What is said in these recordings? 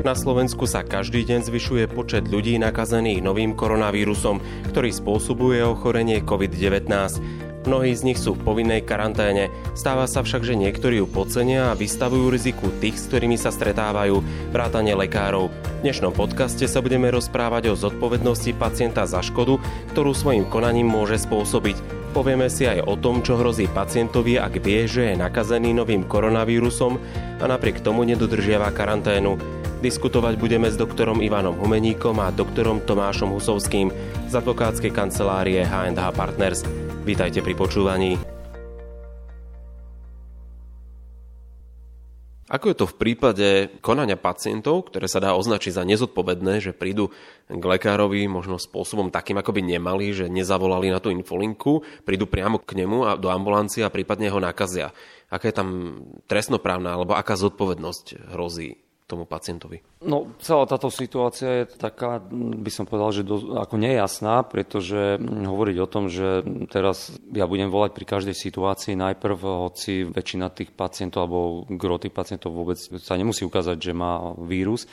Na Slovensku sa každý deň zvyšuje počet ľudí nakazených novým koronavírusom, ktorý spôsobuje ochorenie COVID-19. Mnohí z nich sú v povinnej karanténe. Stáva sa však, že niektorí ju podcenia a vystavujú riziku tých, s ktorými sa stretávajú, vrátane lekárov. V dnešnom podcaste sa budeme rozprávať o zodpovednosti pacienta za škodu, ktorú svojím konaním môže spôsobiť. Povieme si aj o tom, čo hrozí pacientovi, ak vie, že je nakazený novým koronavírusom a napriek tomu nedodržiava karanténu. Diskutovať budeme s doktorom Ivanom Humeníkom a doktorom Tomášom Husovským z advokátskej kancelárie H&H Partners. Vítajte pri počúvaní. Ako je to v prípade konania pacientov, ktoré sa dá označiť za nezodpovedné, že prídu k lekárovi možno spôsobom takým, ako by nemali, že nezavolali na tú infolinku, prídu priamo k nemu a do ambulancie a prípadne ho nakazia. Aká je tam trestnoprávna alebo aká zodpovednosť hrozí tomu pacientovi? No, celá táto situácia je taká, by som povedal, že ako nejasná, pretože hovoriť o tom, že teraz ja budem volať pri každej situácii najprv, hoci väčšina tých pacientov alebo gro tých pacientov vôbec sa nemusí ukázať, že má vírus.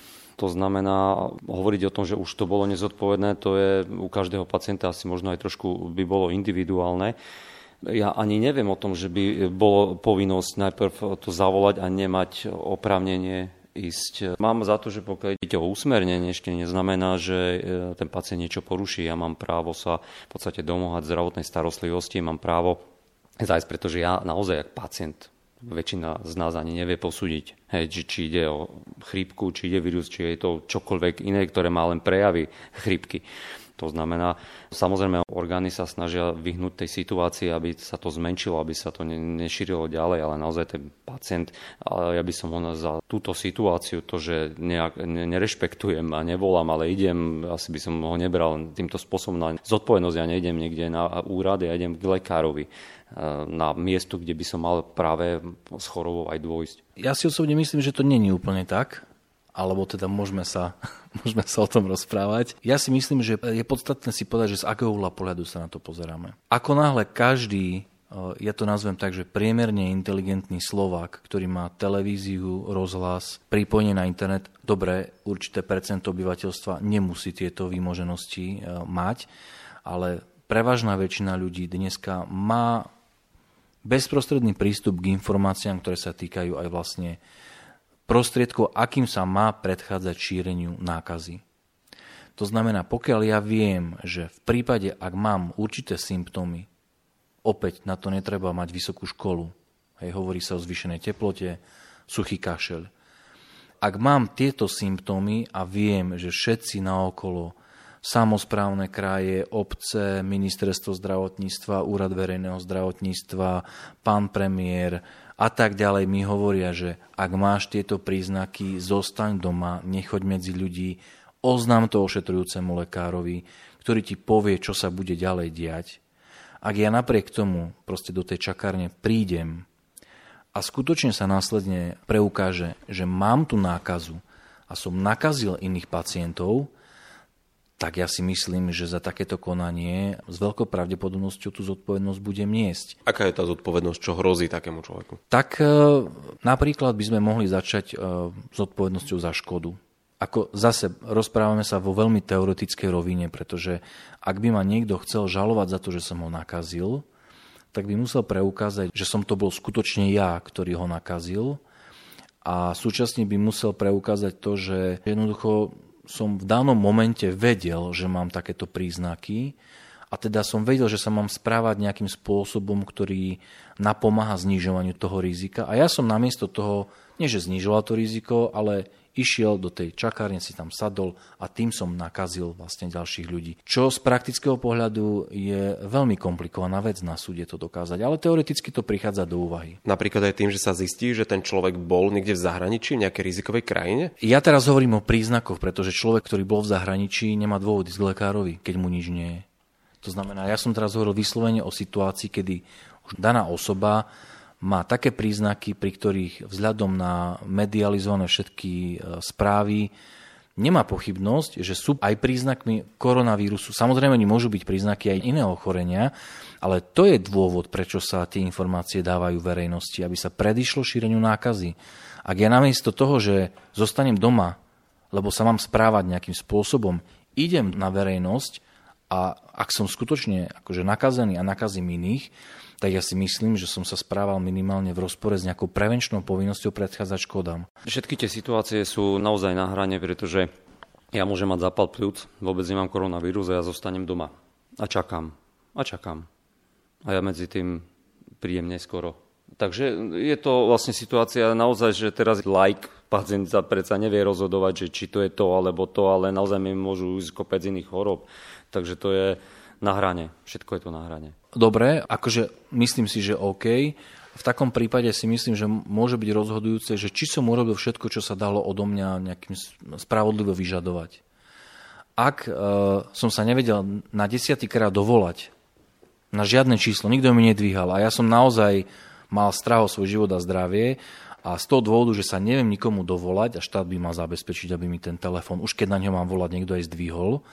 To znamená, hovoriť o tom, že už to bolo nezodpovedné, to je u každého pacienta asi možno aj trošku by bolo individuálne. Ja ani neviem o tom, že by bolo povinnosť najprv to zavolať a nemať oprávnenie ísť. Mám za to, že pokiaľ ide o usmernenie, ešte neznamená, že ten pacient niečo poruší. Ja mám právo sa v podstate domáhať zdravotnej starostlivosti, mám právo zájsť, pretože ja naozaj, ako pacient, väčšina z nás ani nevie posúdiť, či ide o chrípku, či ide vírus, či je to čokoľvek iné, ktoré má len prejavy chrípky. To znamená, samozrejme, orgány sa snažia vyhnúť tej situácii, aby sa to zmenšilo, aby sa to nešírilo ďalej, ale naozaj ten pacient, ja by som ho za túto situáciu, to, že nerešpektujem a nevolám, ale idem, asi by som ho nebral týmto spôsobom na zodpovednosť, ja nejdem niekde na úrad, ja idem k lekárovi, na miesto, kde by som mal práve s chorobou aj dôjsť. Ja si osobne myslím, že to nie je úplne tak, alebo teda môžeme sa o tom rozprávať. Ja si myslím, že je podstatné si povedať, že z akého uhla pohľadu sa na to pozeráme. Ako náhle každý, ja to nazvem tak, že priemerne inteligentný Slovák, ktorý má televíziu, rozhlas, pripojenie na internet, dobre, určité percento obyvateľstva nemusí tieto výmoženosti mať, ale prevažná väčšina ľudí dneska má bezprostredný prístup k informáciám, ktoré sa týkajú aj vlastne prostriedkov, akým sa má predchádzať šíreniu nákazy. To znamená, pokiaľ ja viem, že v prípade, ak mám určité symptómy, opäť na to netreba mať vysokú školu, hovorí sa o zvýšenej teplote, suchý kašeľ. Ak mám tieto symptómy a viem, že všetci naokolo, samosprávne kraje, obce, ministerstvo zdravotníctva, úrad verejného zdravotníctva, pán premiér a tak ďalej mi hovoria, že ak máš tieto príznaky, zostaň doma, nechoď medzi ľudí, oznám to ošetrujúcemu lekárovi, ktorý ti povie, čo sa bude ďalej diať. Ak ja napriek tomu proste do tej čakárne prídem a skutočne sa následne preukáže, že mám tú nákazu a som nakazil iných pacientov, tak ja si myslím, že za takéto konanie s veľkou pravdepodobnosťou tú zodpovednosť budem niesť. Aká je tá zodpovednosť, čo hrozí takému človeku? Tak napríklad by sme mohli začať zodpovednosťou za škodu. Ako zase rozprávame sa vo veľmi teoretickej rovine, pretože ak by ma niekto chcel žalovať za to, že som ho nakazil, tak by musel preukázať, že som to bol skutočne ja, ktorý ho nakazil, a súčasne by musel preukázať to, že jednoducho som v danom momente vedel, že mám takéto príznaky a teda som vedel, že sa mám správať nejakým spôsobom, ktorý napomáha znižovaniu toho rizika. A ja som namiesto toho, nie že znižoval to riziko, ale išiel do tej čakárne, si tam sadol a tým som nakazil vlastne ďalších ľudí. Čo z praktického pohľadu je veľmi komplikovaná vec na súde to dokázať, ale teoreticky to prichádza do úvahy. Napríklad aj tým, že sa zistí, že ten človek bol niekde v zahraničí, v nejakej rizikovej krajine? Ja teraz hovorím o príznakoch, pretože človek, ktorý bol v zahraničí, nemá dôvod ísť k lekárovi, keď mu nič nie je. To znamená, ja som teraz hovoril vyslovene o situácii, kedy už daná osoba má také príznaky, pri ktorých vzhľadom na medializované všetky správy nemá pochybnosť, že sú aj príznakmi koronavírusu. Samozrejme, môžu byť príznaky aj iného ochorenia, ale to je dôvod, prečo sa tie informácie dávajú verejnosti, aby sa predišlo šíreniu nákazy. Ak ja namiesto toho, že zostanem doma lebo sa mám správať nejakým spôsobom, idem na verejnosť a ak som skutočne akože nakazený a nakazím iných, tak ja si myslím, že som sa správal minimálne v rozpore s nejakou prevenčnou povinnosťou predchádzať škodám. Všetky tie situácie sú naozaj na hrane, pretože ja môžem mať zápal pľúc, vôbec nemám koronavírus a ja zostanem doma. A čakám. A ja medzi tým prídem neskoro. Takže je to vlastne situácia naozaj, že teraz pacient sa predsa nevie rozhodovať, že či to je to alebo to, ale naozaj mi môžu ísť kopec iných chorób. Takže to je na hrane. Všetko je to na hrane. Dobre, akože myslím si, že OK. V takom prípade si myslím, že môže byť rozhodujúce, že či som urobil všetko, čo sa dalo odo mňa nejakým spravodlivo vyžadovať. Ak som sa nevedel na 10. krát dovolať na žiadne číslo, nikto mi nedvíhal a ja som naozaj mal strach o svoj život a zdravie a z toho dôvodu, že sa neviem nikomu dovolať a štát by mal zabezpečiť, aby mi ten telefón, už keď na ňo mám volať, niekto aj zdvihol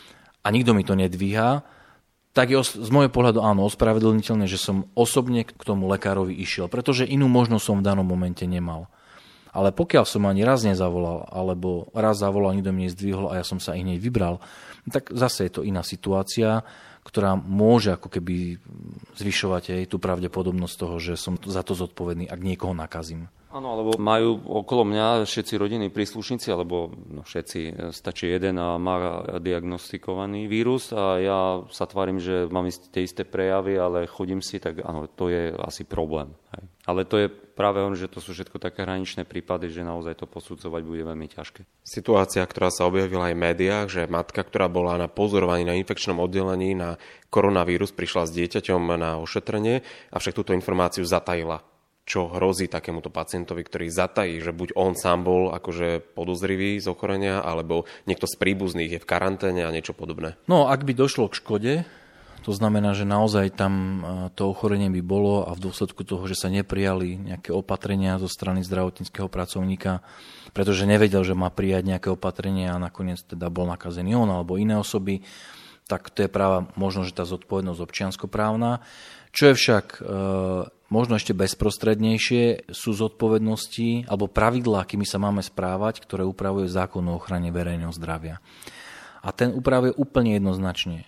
a nikto mi to nedvíha, tak je z môjho pohľadu áno, ospravedlniteľné, že som osobne k tomu lekárovi išiel, pretože inú možnosť som v danom momente nemal. Ale pokiaľ som ani raz nezavolal, alebo raz zavolal, nikto mi nezdvihol a ja som sa i hneď vybral, tak zase je to iná situácia, ktorá môže ako keby zvyšovať aj tú pravdepodobnosť toho, že som za to zodpovedný, ak niekoho nakazím. Áno, alebo majú okolo mňa všetci rodinní príslušníci, alebo všetci, stačí jeden a má diagnostikovaný vírus a ja sa tvárim, že mám tie isté prejavy, ale chodím si, tak áno, to je asi problém. Hej. Ale to je práve on, že to sú všetko také hraničné prípady, že naozaj to posudzovať bude veľmi ťažké. Situácia, ktorá sa objavila aj v médiách, že matka, ktorá bola na pozorovaní na infekčnom oddelení na koronavírus, prišla s dieťaťom na ošetrenie, avšak túto informáciu zatajila. Čo hrozí takémuto pacientovi, ktorý zatají, že buď on sám bol akože podozrivý z ochorenia, alebo niekto z príbuzných je v karanténe a niečo podobné? No, ak by došlo k škode, to znamená, že naozaj tam to ochorenie by bolo a v dôsledku toho, že sa neprijali nejaké opatrenia zo strany zdravotníckeho pracovníka, pretože nevedel, že má prijať nejaké opatrenia a nakoniec teda bol nakazený on alebo iné osoby, tak to je práve možno, že tá zodpovednosť občianskoprávna. Čo je však možno ešte bezprostrednejšie, sú zodpovednosti alebo pravidlá, akými sa máme správať, ktoré upravuje zákon o ochrane verejného zdravia. A ten upravuje úplne jednoznačne.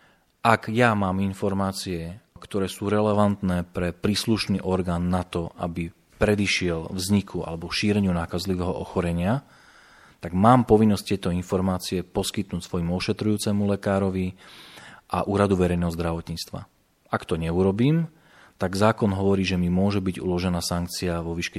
Ak ja mám informácie, ktoré sú relevantné pre príslušný orgán na to, aby predišiel vzniku alebo šíreniu nákazlivého ochorenia, tak mám povinnosť tieto informácie poskytnúť svojmu ošetrujúcemu lekárovi a úradu verejného zdravotníctva. Ak to neurobím, tak zákon hovorí, že mi môže byť uložená sankcia vo výške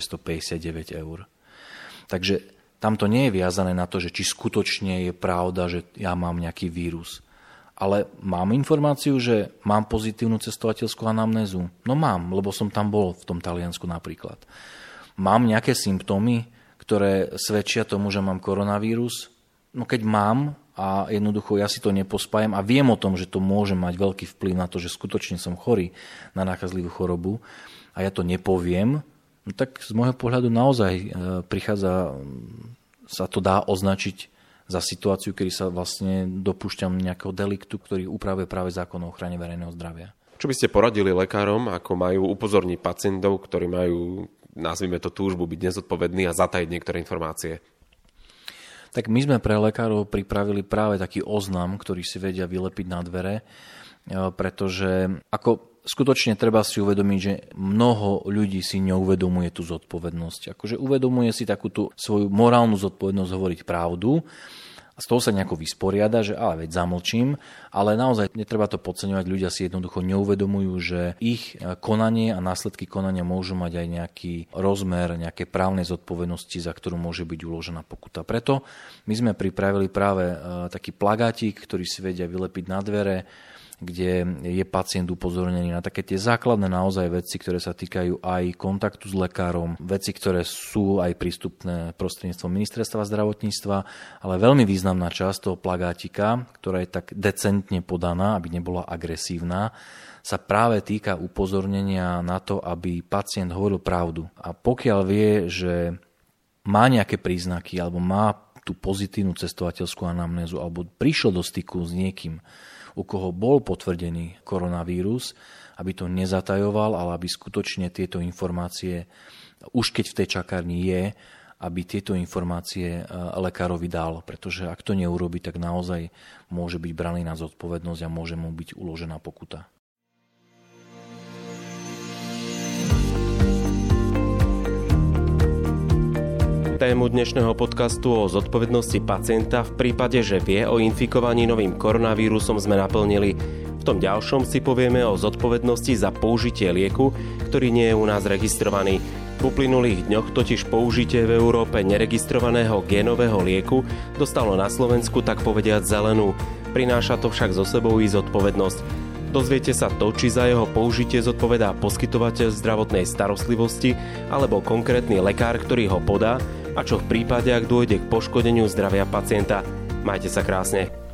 1659 eur. Takže tam to nie je viazané na to, že či skutočne je pravda, že ja mám nejaký vírus. Ale mám informáciu, že mám pozitívnu cestovateľskú anamnézu. No mám, lebo som tam bol v tom Taliansku napríklad. Mám nejaké symptómy, ktoré svedčia tomu, že mám koronavírus? No keď mám a jednoducho ja si to nepospájam a viem o tom, že to môže mať veľký vplyv na to, že skutočne som chorý na nákazlivú chorobu a ja to nepoviem, no tak z môjho pohľadu naozaj sa to dá označiť za situáciu, kedy sa vlastne dopúšťam nejakého deliktu, ktorý upravuje práve zákon o ochrane verejného zdravia. Čo by ste poradili lekárom, ako majú upozorniť pacientov, ktorí majú, nazvime to, túžbu byť nezodpovední a zatajiť niektoré informácie? Tak my sme pre lekárov pripravili práve taký oznam, ktorý si vedia vylepiť na dvere, pretože ako skutočne treba si uvedomiť, že mnoho ľudí si neuvedomuje tú zodpovednosť. Akože uvedomuje si takú tú svoju morálnu zodpovednosť hovoriť pravdu a z toho sa nejako vysporiada, že ale veď zamlčím, ale naozaj netreba to podceňovať, ľudia si jednoducho neuvedomujú, že ich konanie a následky konania môžu mať aj nejaký rozmer, nejaké právnej zodpovednosti, za ktorú môže byť uložená pokuta. Preto my sme pripravili práve taký plagátik, ktorý si vedia vylepiť na dvere, kde je pacient upozornený na také tie základné naozaj veci, ktoré sa týkajú aj kontaktu s lekárom, veci, ktoré sú aj prístupné prostredníctvom ministerstva zdravotníctva, ale veľmi významná časť toho plagátika, ktorá je tak decentne podaná, aby nebola agresívna, sa práve týka upozornenia na to, aby pacient hovoril pravdu. A pokiaľ vie, že má nejaké príznaky alebo má tú pozitívnu cestovateľskú anamnézu alebo prišiel do styku s niekým, u koho bol potvrdený koronavírus, aby to nezatajoval, ale aby skutočne tieto informácie, už keď v tej čakárni je, aby tieto informácie lekárovi dal, pretože ak to neurobi, tak naozaj môže byť braný na zodpovednosť a môže mu byť uložená pokuta. Tému dnešného podcastu o zodpovednosti pacienta v prípade, že vie o infikovaní novým koronavírusom, sme naplnili. V tom ďalšom si povieme o zodpovednosti za použitie lieku, ktorý nie je u nás registrovaný. V uplynulých dňoch totiž použitie v Európe neregistrovaného génového lieku dostalo na Slovensku tak povediať zelenú. Prináša to však so sebou i zodpovednosť. Dozviete sa to, či za jeho použitie zodpovedá poskytovateľ zdravotnej starostlivosti alebo konkrétny lekár, ktorý ho podá, a čo v prípade, ak dôjde k poškodeniu zdravia pacienta. Majte sa krásne.